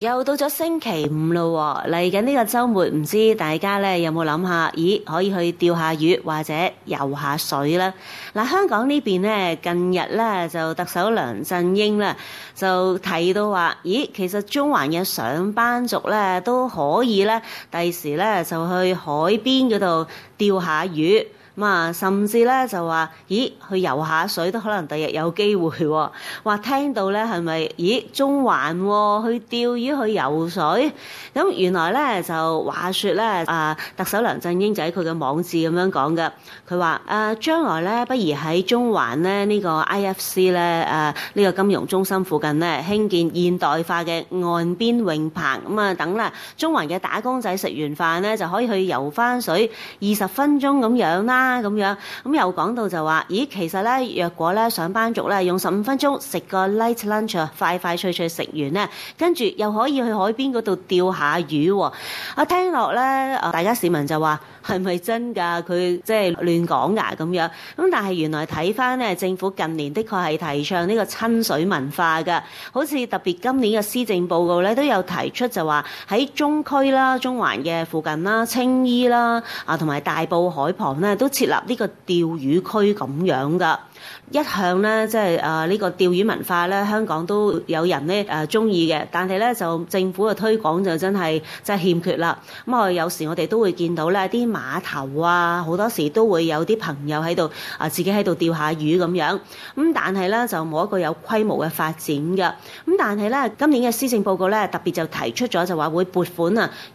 又到咗星期五咯，嚟緊呢個週末，唔知大家咧有冇諗下，可以去釣下魚或者游下水啦。嗱，香港呢邊咧近日咧就特首梁振英咧就提到話，其實中環嘅上班族咧都可以咧，第時咧就去海邊嗰度釣下魚。甚至咧就話，去游下水都可能第日有機會喎。話聽到咧係咪？中環去釣魚去游水，咁原來咧就話說咧，特首梁振英就喺佢嘅網誌咁樣講嘅。佢話將來咧不如喺中環咧呢個 IFC 咧呢個金融中心附近咧興建現代化嘅岸邊泳棚，咁等啦中環嘅打工仔食完飯咧就可以去游翻水20分鐘咁樣啦。咁樣，咁又講到就話，其實咧，若果咧上班族咧用15分鐘食個 light lunch， 快快脆脆食完咧，跟住又可以去海邊嗰度釣下魚喎。聽落咧，大家市民就話係咪真㗎？佢即係亂講㗎咁樣。咁但係原來睇翻咧，政府近年的確係提倡呢個親水文化㗎。好似特別今年嘅施政報告咧都有提出就話喺中區啦、中環嘅附近啦、青衣啦同埋大埔海旁咧都設立呢個釣魚區咁樣㗎。一向咧，即係呢個釣魚文化咧，香港都有人咧中意嘅，但係咧就政府嘅推廣就真係欠缺啦。咁有時我哋都會見到咧啲碼頭啊，好多時都會有啲朋友喺度自己喺度釣下魚咁樣。咁但係咧就冇一個有規模嘅發展㗎。咁但係咧今年嘅施政報告咧特別就提出咗就話會撥款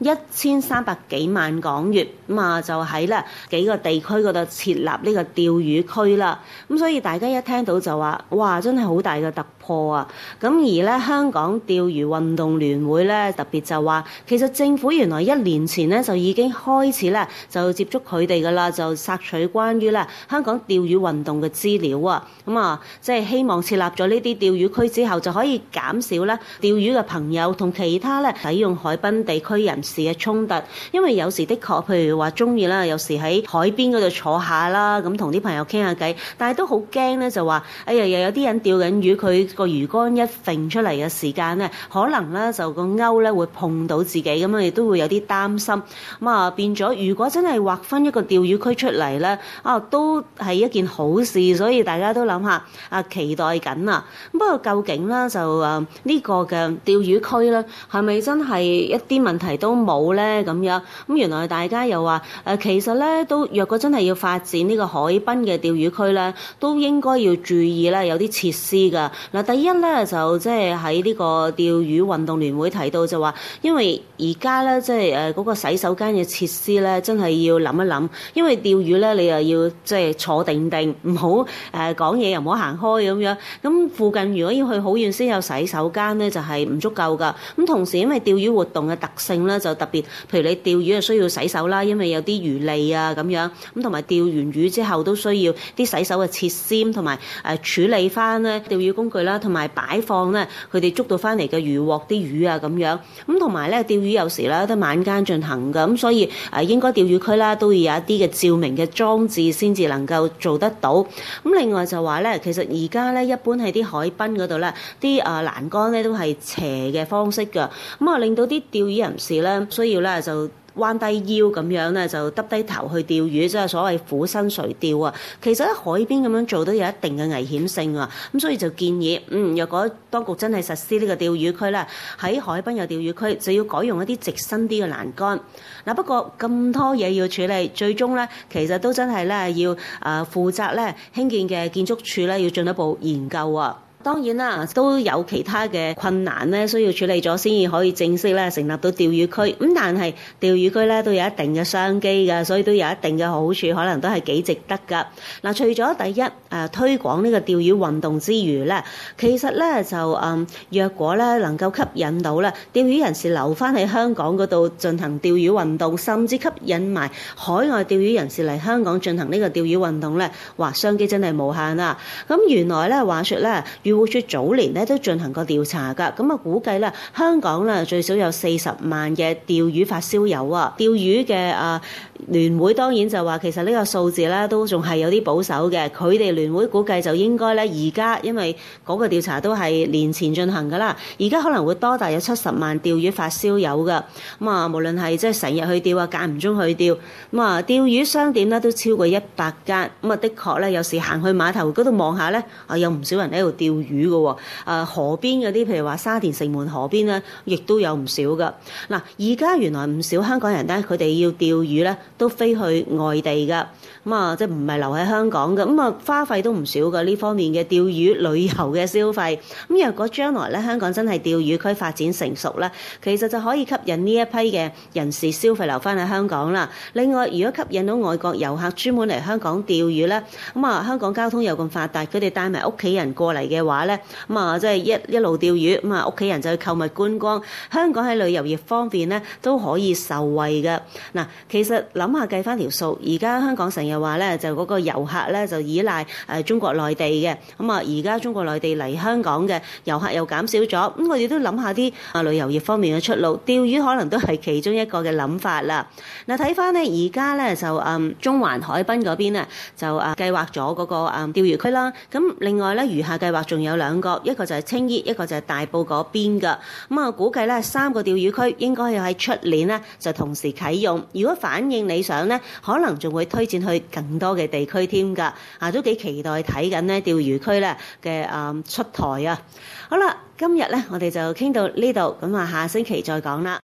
1300幾萬港元，咁就喺咧幾個地區嗰度設立呢個釣魚區啦。咁所以大家一聽到就話，哇，真係好大嘅突破啊！咁而咧香港釣魚運動聯會咧特別就話，其實政府原來1年前咧就已經開始咧就接觸佢哋噶啦，就索取關於咧香港釣魚運動嘅資料啊。即係希望設立咗呢啲釣魚區之後，就可以減少咧釣魚嘅朋友同其他咧使用海濱地區人士嘅衝突。因為有時的確，譬如話中意啦，有時喺海邊嗰度坐下啦，咁同啲朋友傾下偈，但係都好驚咧，就話又有啲人釣緊魚，佢個魚竿一揈出嚟嘅時間咧，可能咧就個鈎咧會碰到自己，咁亦都會有啲擔心。變咗，如果真係劃分一個釣魚區出嚟咧，都係一件好事，所以大家都諗下期待緊啊。不過究竟咧就呢個嘅釣魚區咧係咪真係一啲問題都冇咧咁樣？咁原來大家又話其實咧都若果真係要發展呢個海濱嘅釣魚區咧，都應該要注意啦，有啲設施㗎。嗱，第一咧就即係喺呢個釣魚運動聯會提到就話，因為而家咧即係嗰個洗手間嘅設施咧，真係要諗一諗，因為釣魚咧你又要即係坐定定，唔好講嘢又唔好行開咁樣。咁附近如果要去好遠先有洗手間咧，就係唔足夠㗎。咁同時因為釣魚活動嘅特性咧，就特別，譬如你釣魚係需要洗手啦，因為有啲魚餌啊咁樣。咁同埋釣完魚之後都需要啲洗手嘅設施，同埋處理翻咧釣魚工具啦，同埋擺放咧佢哋捉到翻嚟嘅魚獲啲魚啊咁樣。咁同埋咧釣魚有時咧都晚間進行㗎，咁所以應該釣魚區啦都要有一啲嘅照明嘅裝置先至能夠做得到。咁另外就話咧，其實而家咧一般喺啲海濱嗰度咧，啲欄杆咧都係斜嘅方式㗎，咁令到啲釣魚人士咧需要咧就彎低腰咁樣咧，就耷低頭去釣魚，即係所謂俯身垂釣啊。其實喺海邊咁樣做都有一定嘅危險性啊。咁所以就建議，若果當局真係實施呢個釣魚區咧，喺海濱有釣魚區，就要改用一啲直身啲嘅欄杆。嗱，不過咁多嘢要處理，最終咧其實都真係咧要負責咧興建嘅建築署咧要進一步研究啊。當然啦，都有其他嘅困難咧，需要處理咗先至可以正式咧成立到釣魚區。咁但係釣魚區咧都有一定嘅商機㗎，所以都有一定嘅好處，可能都係幾值得㗎。嗱，除咗第一推廣呢個釣魚運動之餘咧，其實咧就若果咧能夠吸引到咧釣魚人士留翻喺香港嗰度進行釣魚運動，甚至吸引埋海外釣魚人士嚟香港進行呢個釣魚運動咧，哇，商機真係無限啊！咁原來咧話說咧，漁護署早年咧都進行過調查㗎，咁啊估計咧香港咧最少有40萬嘅釣魚發燒友啊。釣魚嘅聯會當然就話其實呢個數字咧都仲係有啲保守嘅，佢哋聯會估計就應該咧而家因為嗰個調查都係年前進行㗎啦，而家可能會多達有70萬釣魚發燒友㗎。咁啊無論係即係成日去釣啊，間唔中去釣，咁啊釣魚商店咧都超過100間，咁啊的確咧有時行去碼頭嗰度望下咧，有唔少人喺度釣魚㗎喎。河邊嗰啲譬如話沙田城門河邊咧，亦都有唔少㗎。嗱，而家原來唔少香港人咧，佢哋要釣魚咧都飛去外地㗎，咁啊即係唔係留喺香港㗎，咁啊花費都唔少㗎呢方面嘅釣魚旅遊嘅消費。咁若果將來咧香港真係釣魚區發展成熟咧，其實就可以吸引呢一批嘅人士消費留翻喺香港啦。另外，如果吸引到外國遊客專門嚟香港釣魚咧，咁啊香港交通又咁發達，佢哋帶埋屋企人過嚟嘅話咧，咁啊即係一路釣魚，咁啊屋企人就去購物觀光，香港喺旅遊業方面咧都可以受惠嘅。嗱，其實諗下計翻條數，而家香港成日話咧就嗰個遊客咧就依賴中國內地嘅，咁啊而家中國內地嚟香港嘅遊客又減少咗，咁我哋都諗下啲旅遊業方面嘅出路，釣魚可能都係其中一個嘅諗法啦。嗱，睇翻咧而家咧就中環海濱嗰邊咧就計劃咗嗰個釣魚區啦。咁另外咧餘下計劃仲有2個，一個就係青衣，一個就係大埔嗰邊噶。咁啊估計咧3個釣魚區應該要喺出年咧就同時啟用。如果反應理想咧，可能仲會推薦去更多嘅地區添㗎。都幾期待睇緊咧釣魚區咧嘅出台啊！好啦，今日咧我哋就傾到呢度，咁下星期再講啦。